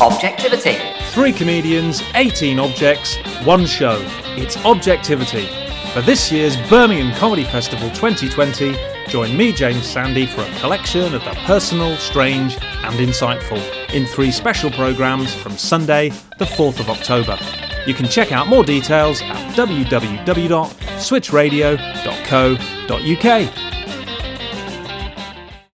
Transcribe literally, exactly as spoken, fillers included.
Objectivity. Three comedians, eighteen objects, one show. It's Objectivity. For this year's Birmingham Comedy Festival twenty twenty, join me, James Sandy, for a collection of the personal, strange and insightful in three special programmes from Sunday, the fourth of October. You can check out more details at w w w dot switch radio dot co dot u k.